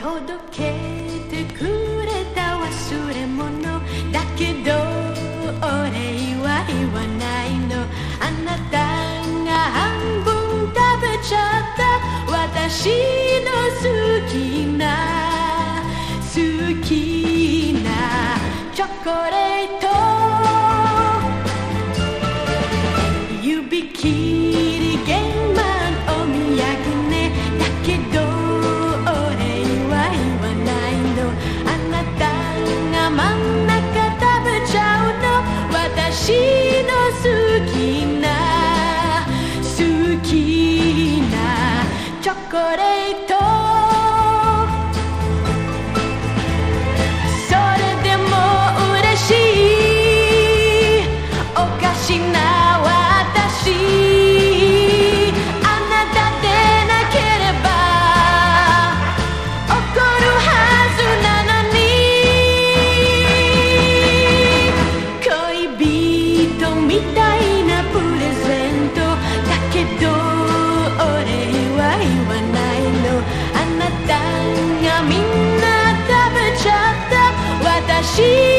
届けてくれた忘れ物だけどお礼は言わないの。あなたが半分食べちゃった私の好きなチョコレート。指切り玄米お土産ね。だけどお礼は言わないの。あなたが真ん中食べちゃうの。私の好きなチョコレート。それでも嬉しいおかしな私。あなたでなければ怒るはずなのに。恋人みたいなプレゼントだけどお礼は言わないの。あなたがみんな食べちゃった私